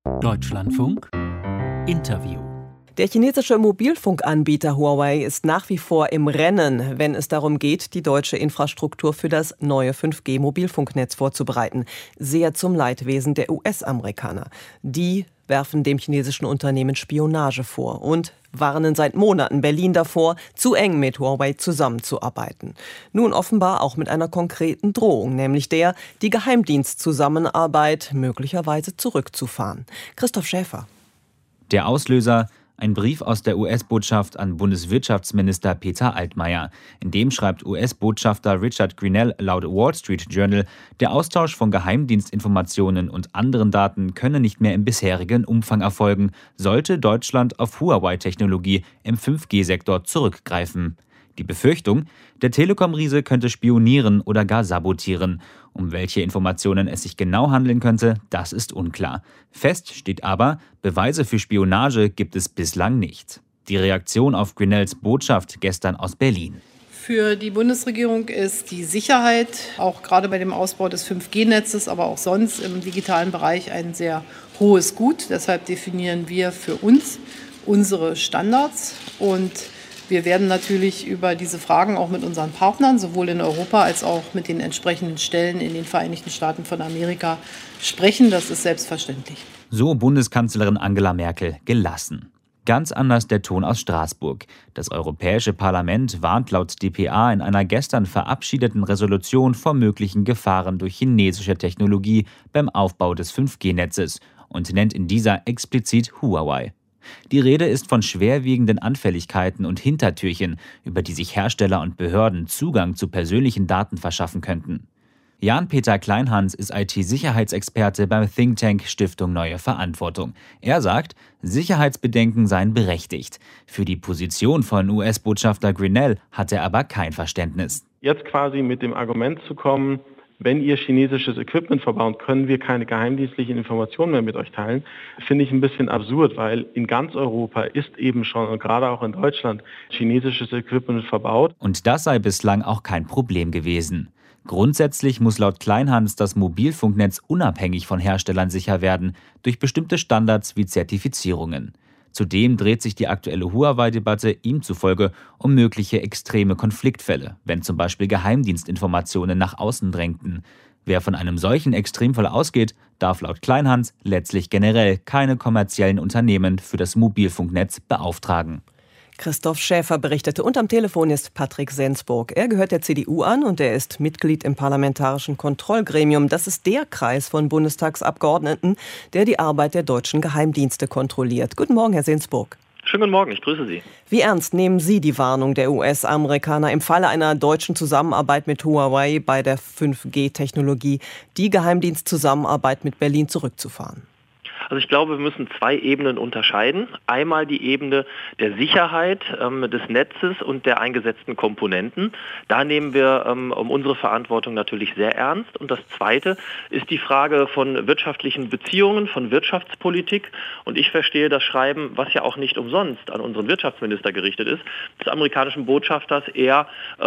Deutschlandfunk Interview. Der chinesische Mobilfunkanbieter Huawei ist nach wie vor im Rennen, wenn es darum geht, die deutsche Infrastruktur für das neue 5G-Mobilfunknetz vorzubereiten. Sehr zum Leidwesen der US-Amerikaner. Die werfen dem chinesischen Unternehmen Spionage vor und warnen seit Monaten Berlin davor, zu eng mit Huawei zusammenzuarbeiten. Nun offenbar auch mit einer konkreten Drohung, nämlich die Geheimdienstzusammenarbeit möglicherweise zurückzufahren. Christoph Schäfer. Der Auslöser: ein Brief aus der US-Botschaft an Bundeswirtschaftsminister Peter Altmaier. In dem schreibt US-Botschafter Richard Grenell laut Wall Street Journal, der Austausch von Geheimdienstinformationen und anderen Daten könne nicht mehr im bisherigen Umfang erfolgen, sollte Deutschland auf Huawei-Technologie im 5G-Sektor zurückgreifen. Die Befürchtung: der Telekom-Riese könnte spionieren oder gar sabotieren. Um welche Informationen es sich genau handeln könnte, das ist unklar. Fest steht aber, Beweise für Spionage gibt es bislang nicht. Die Reaktion auf Grenells Botschaft gestern aus Berlin. Für die Bundesregierung ist die Sicherheit, auch gerade bei dem Ausbau des 5G-Netzes, aber auch sonst im digitalen Bereich, ein sehr hohes Gut. Deshalb definieren wir für uns unsere Standards und wir werden natürlich über diese Fragen auch mit unseren Partnern, sowohl in Europa als auch mit den entsprechenden Stellen in den Vereinigten Staaten von Amerika sprechen. Das ist selbstverständlich. So Bundeskanzlerin Angela Merkel gelassen. Ganz anders der Ton aus Straßburg. Das Europäische Parlament warnt laut dpa in einer gestern verabschiedeten Resolution vor möglichen Gefahren durch chinesische Technologie beim Aufbau des 5G-Netzes und nennt in dieser explizit Huawei. Die Rede ist von schwerwiegenden Anfälligkeiten und Hintertürchen, über die sich Hersteller und Behörden Zugang zu persönlichen Daten verschaffen könnten. Jan-Peter Kleinhans ist IT-Sicherheitsexperte beim Think Tank Stiftung Neue Verantwortung. Er sagt, Sicherheitsbedenken seien berechtigt. Für die Position von US-Botschafter Grenell hat er aber kein Verständnis. Jetzt quasi mit dem Argument zu kommen, wenn ihr chinesisches Equipment verbaut, können wir keine geheimdienstlichen Informationen mehr mit euch teilen, finde ich ein bisschen absurd, weil in ganz Europa ist eben schon und gerade auch in Deutschland chinesisches Equipment verbaut. Und das sei bislang auch kein Problem gewesen. Grundsätzlich muss laut Kleinhans das Mobilfunknetz unabhängig von Herstellern sicher werden, durch bestimmte Standards wie Zertifizierungen. Zudem dreht sich die aktuelle Huawei-Debatte ihm zufolge um mögliche extreme Konfliktfälle, wenn zum Beispiel Geheimdienstinformationen nach außen drängten. Wer von einem solchen Extremfall ausgeht, darf laut Kleinhans letztlich generell keine kommerziellen Unternehmen für das Mobilfunknetz beauftragen. Christoph Schäfer berichtete und am Telefon ist Patrick Sensburg. Er gehört der CDU an und er ist Mitglied im Parlamentarischen Kontrollgremium. Das ist der Kreis von Bundestagsabgeordneten, der die Arbeit der deutschen Geheimdienste kontrolliert. Guten Morgen, Herr Sensburg. Schönen guten Morgen, ich grüße Sie. Wie ernst nehmen Sie die Warnung der US-Amerikaner im Falle einer deutschen Zusammenarbeit mit Huawei bei der 5G-Technologie, die Geheimdienstzusammenarbeit mit Berlin zurückzufahren? Also ich glaube, wir müssen zwei Ebenen unterscheiden. Einmal die Ebene der Sicherheit des Netzes und der eingesetzten Komponenten. Da nehmen wir unsere Verantwortung natürlich sehr ernst. Und das Zweite ist die Frage von wirtschaftlichen Beziehungen, von Wirtschaftspolitik. Und ich verstehe das Schreiben, was ja auch nicht umsonst an unseren Wirtschaftsminister gerichtet ist, des amerikanischen Botschafters eher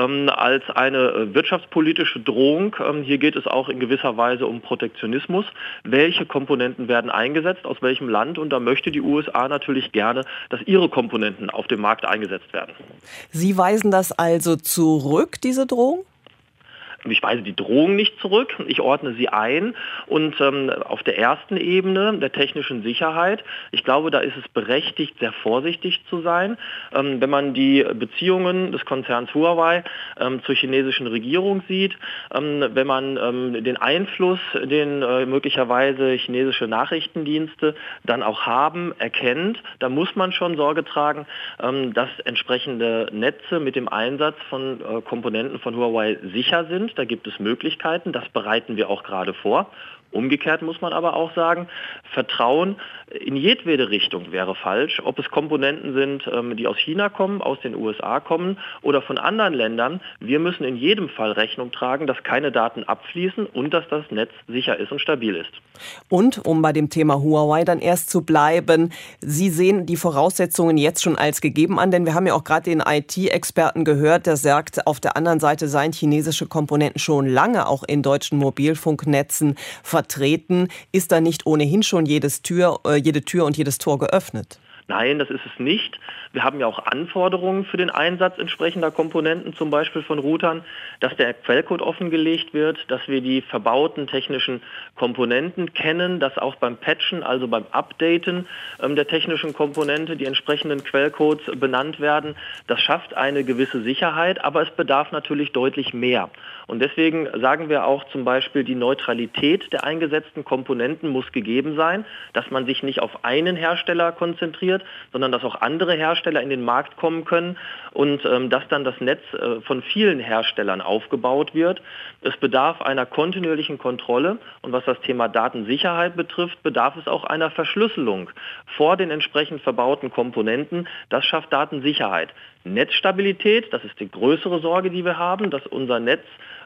als eine wirtschaftspolitische Drohung. Hier geht es auch in gewisser Weise um Protektionismus. Welche Komponenten werden eingesetzt? Aus welchem Land, und da möchte die USA natürlich gerne, dass ihre Komponenten auf dem Markt eingesetzt werden. Sie weisen das also zurück, diese Drohung? Ich weise die Drohung nicht zurück, ich ordne sie ein und auf der ersten Ebene der technischen Sicherheit, ich glaube, da ist es berechtigt, sehr vorsichtig zu sein. Wenn man die Beziehungen des Konzerns Huawei zur chinesischen Regierung sieht, wenn man den Einfluss, den möglicherweise chinesische Nachrichtendienste dann auch haben, erkennt, da muss man schon Sorge tragen, dass entsprechende Netze mit dem Einsatz von Komponenten von Huawei sicher sind. Da gibt es Möglichkeiten, das bereiten wir auch gerade vor. Umgekehrt muss man aber auch sagen, Vertrauen in jedwede Richtung wäre falsch. Ob es Komponenten sind, die aus China kommen, aus den USA kommen oder von anderen Ländern. Wir müssen in jedem Fall Rechnung tragen, dass keine Daten abfließen und dass das Netz sicher ist und stabil ist. Und um bei dem Thema Huawei dann erst zu bleiben, Sie sehen die Voraussetzungen jetzt schon als gegeben an, denn wir haben ja auch gerade den IT-Experten gehört, der sagt, auf der anderen Seite seien chinesische Komponenten schon lange auch in deutschen Mobilfunknetzen vertreten. vertreten. Ist da nicht ohnehin schon jede Tür und jedes Tor geöffnet? Nein, das ist es nicht. Wir haben ja auch Anforderungen für den Einsatz entsprechender Komponenten, zum Beispiel von Routern, dass der Quellcode offengelegt wird, dass wir die verbauten technischen Komponenten kennen, dass auch beim Patchen, also beim Updaten der technischen Komponente, die entsprechenden Quellcodes benannt werden. Das schafft eine gewisse Sicherheit, aber es bedarf natürlich deutlich mehr. Und deswegen sagen wir auch zum Beispiel, die Neutralität der eingesetzten Komponenten muss gegeben sein, dass man sich nicht auf einen Hersteller konzentriert, sondern dass auch andere Hersteller in den Markt kommen können und dass dann das Netz von vielen Herstellern aufgebaut wird. Es bedarf einer kontinuierlichen Kontrolle und was das Thema Datensicherheit betrifft, bedarf es auch einer Verschlüsselung vor den entsprechend verbauten Komponenten. Das schafft Datensicherheit. Netzstabilität, das ist die größere Sorge, die wir haben, dass unser Netz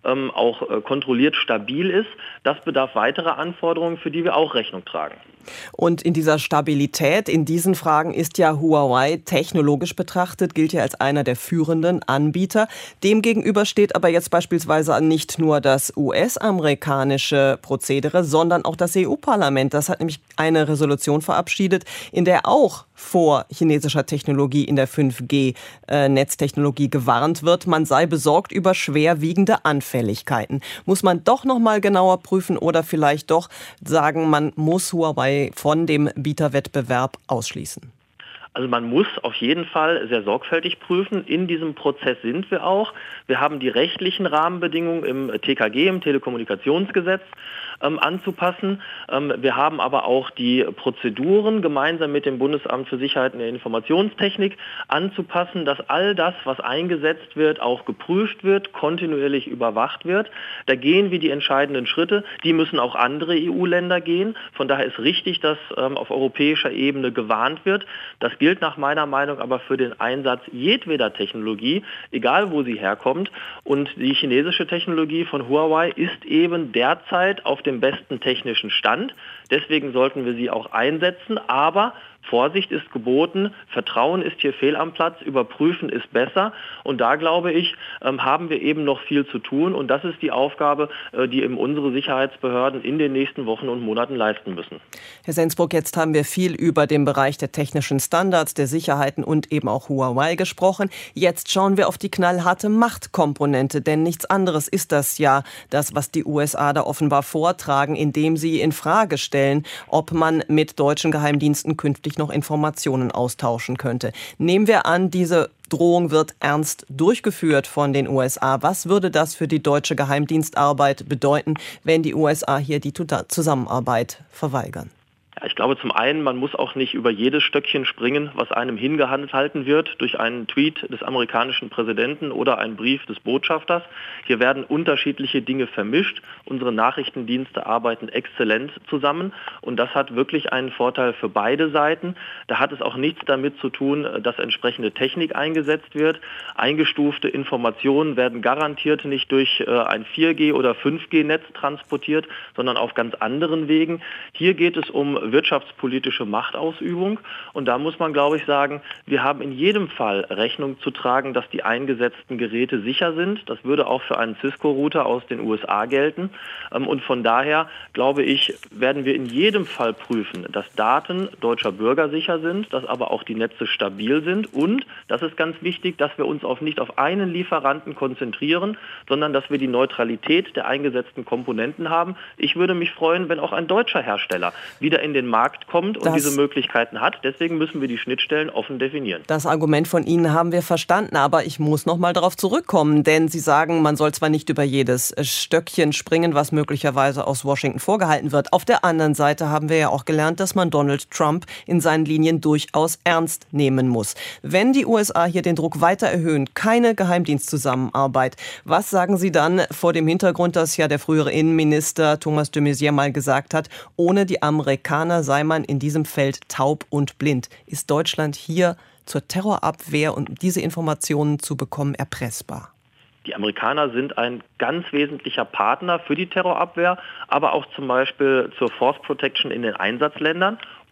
auch kontrolliert stabil ist. Das bedarf weiterer Anforderungen, für die wir auch Rechnung tragen. Und in dieser Stabilität, in diesen Fragen ist ja Huawei technologisch betrachtet, gilt ja als einer der führenden Anbieter. Demgegenüber steht aber jetzt beispielsweise nicht nur das US-amerikanische Prozedere, sondern auch das EU-Parlament. Das hat nämlich eine Resolution verabschiedet, in der auch vor chinesischer Technologie in der 5G-Netztechnologie gewarnt wird. Man sei besorgt über schwerwiegende Anfälligkeiten. Muss man doch noch mal genauer prüfen oder vielleicht doch sagen, man muss Huawei von dem Bieterwettbewerb ausschließen? Also man muss auf jeden Fall sehr sorgfältig prüfen. In diesem Prozess sind wir auch. Wir haben die rechtlichen Rahmenbedingungen im TKG, im Telekommunikationsgesetz, anzupassen. Wir haben aber auch die Prozeduren gemeinsam mit dem Bundesamt für Sicherheit in der Informationstechnik anzupassen, dass all das, was eingesetzt wird, auch geprüft wird, kontinuierlich überwacht wird. Da gehen wir die entscheidenden Schritte. Die müssen auch andere EU-Länder gehen. Von daher ist richtig, dass auf europäischer Ebene gewarnt wird. Das gilt nach meiner Meinung aber für den Einsatz jedweder Technologie, egal wo sie herkommt. Und die chinesische Technologie von Huawei ist eben derzeit auf dem besten technischen Stand. Deswegen sollten wir sie auch einsetzen. Aber Vorsicht ist geboten, Vertrauen ist hier fehl am Platz, überprüfen ist besser. Und da, glaube ich, haben wir eben noch viel zu tun. Und das ist die Aufgabe, die eben unsere Sicherheitsbehörden in den nächsten Wochen und Monaten leisten müssen. Herr Sensburg, jetzt haben wir viel über den Bereich der technischen Standards, der Sicherheiten und eben auch Huawei gesprochen. Jetzt schauen wir auf die knallharte Machtkomponente, denn nichts anderes ist das ja, das, was die USA da offenbar vortragen, indem sie in Frage stellen, ob man mit deutschen Geheimdiensten künftig noch Informationen austauschen könnte. Nehmen wir an, diese Drohung wird ernst durchgeführt von den USA. Was würde das für die deutsche Geheimdienstarbeit bedeuten, wenn die USA hier die Zusammenarbeit verweigern? Ja, ich glaube zum einen, man muss auch nicht über jedes Stöckchen springen, was einem hingehalten wird durch einen Tweet des amerikanischen Präsidenten oder einen Brief des Botschafters. Hier werden unterschiedliche Dinge vermischt. Unsere Nachrichtendienste arbeiten exzellent zusammen und das hat wirklich einen Vorteil für beide Seiten. Da hat es auch nichts damit zu tun, dass entsprechende Technik eingesetzt wird. Eingestufte Informationen werden garantiert nicht durch ein 4G- oder 5G-Netz transportiert, sondern auf ganz anderen Wegen. Hier geht es um wirtschaftspolitische Machtausübung und da muss man, glaube ich, sagen, wir haben in jedem Fall Rechnung zu tragen, dass die eingesetzten Geräte sicher sind. Das würde auch für einen Cisco-Router aus den USA gelten und von daher, glaube ich, werden wir in jedem Fall prüfen, dass Daten deutscher Bürger sicher sind, dass aber auch die Netze stabil sind und, das ist ganz wichtig, dass wir uns nicht auf einen Lieferanten konzentrieren, sondern dass wir die Neutralität der eingesetzten Komponenten haben. Ich würde mich freuen, wenn auch ein deutscher Hersteller wieder in den Markt kommt und diese Möglichkeiten hat. Deswegen müssen wir die Schnittstellen offen definieren. Das Argument von Ihnen haben wir verstanden, aber ich muss noch mal darauf zurückkommen, denn Sie sagen, man soll zwar nicht über jedes Stöckchen springen, was möglicherweise aus Washington vorgehalten wird. Auf der anderen Seite haben wir ja auch gelernt, dass man Donald Trump in seinen Linien durchaus ernst nehmen muss. Wenn die USA hier den Druck weiter erhöhen, keine Geheimdienstzusammenarbeit, was sagen Sie dann vor dem Hintergrund, dass ja der frühere Innenminister Thomas de Maizière mal gesagt hat, ohne die Amerikaner sei man in diesem Feld taub und blind. Ist Deutschland hier zur Terrorabwehr und diese Informationen zu bekommen erpressbar? Die Amerikaner sind ein ganz wesentlicher Partner für die Terrorabwehr, aber auch zum Beispiel zur Force Protection in den Einsatzländern.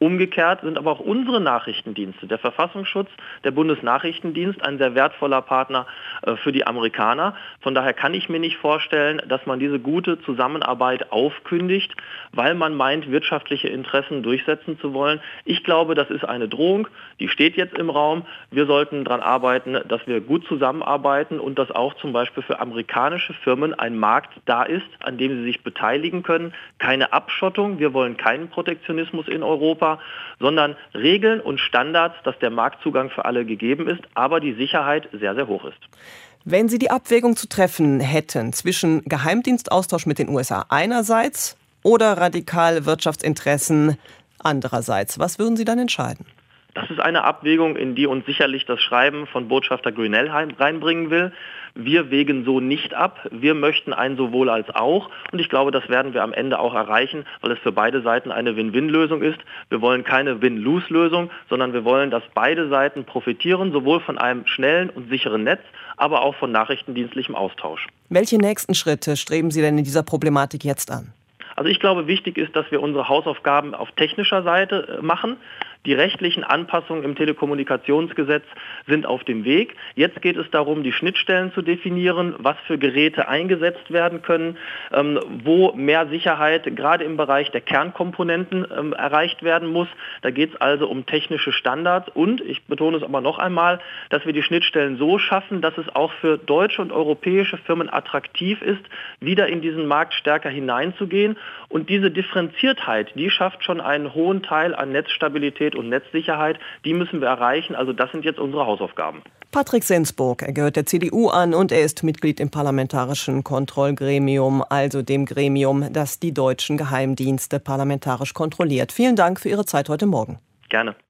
Umgekehrt sind aber auch unsere Nachrichtendienste, der Verfassungsschutz, der Bundesnachrichtendienst, ein sehr wertvoller Partner für die Amerikaner. Von daher kann ich mir nicht vorstellen, dass man diese gute Zusammenarbeit aufkündigt, weil man meint, wirtschaftliche Interessen durchsetzen zu wollen. Ich glaube, das ist eine Drohung, die steht jetzt im Raum. Wir sollten daran arbeiten, dass wir gut zusammenarbeiten und dass auch zum Beispiel für amerikanische Firmen ein Markt da ist, an dem sie sich beteiligen können. Keine Abschottung, wir wollen keinen Protektionismus in Europa, sondern Regeln und Standards, dass der Marktzugang für alle gegeben ist, aber die Sicherheit sehr, sehr hoch ist. Wenn Sie die Abwägung zu treffen hätten zwischen Geheimdienstaustausch mit den USA einerseits oder radikale Wirtschaftsinteressen andererseits, was würden Sie dann entscheiden? Das ist eine Abwägung, in die uns sicherlich das Schreiben von Botschafter Grenell reinbringen will. Wir wägen so nicht ab. Wir möchten ein sowohl als auch. Und ich glaube, das werden wir am Ende auch erreichen, weil es für beide Seiten eine Win-Win-Lösung ist. Wir wollen keine Win-Lose-Lösung, sondern wir wollen, dass beide Seiten profitieren, sowohl von einem schnellen und sicheren Netz, aber auch von nachrichtendienstlichem Austausch. Welche nächsten Schritte streben Sie denn in dieser Problematik jetzt an? Also ich glaube, wichtig ist, dass wir unsere Hausaufgaben auf technischer Seite machen. Die rechtlichen Anpassungen im Telekommunikationsgesetz sind auf dem Weg. Jetzt geht es darum, die Schnittstellen zu definieren, was für Geräte eingesetzt werden können, wo mehr Sicherheit gerade im Bereich der Kernkomponenten erreicht werden muss. Da geht es also um technische Standards und, ich betone es aber noch einmal, dass wir die Schnittstellen so schaffen, dass es auch für deutsche und europäische Firmen attraktiv ist, wieder in diesen Markt stärker hineinzugehen. Und diese Differenziertheit, die schafft schon einen hohen Teil an Netzstabilität und Netzsicherheit. Die müssen wir erreichen. Also das sind jetzt unsere Hausaufgaben. Patrick Sensburg, er gehört der CDU an und er ist Mitglied im Parlamentarischen Kontrollgremium, also dem Gremium, das die deutschen Geheimdienste parlamentarisch kontrolliert. Vielen Dank für Ihre Zeit heute Morgen. Gerne.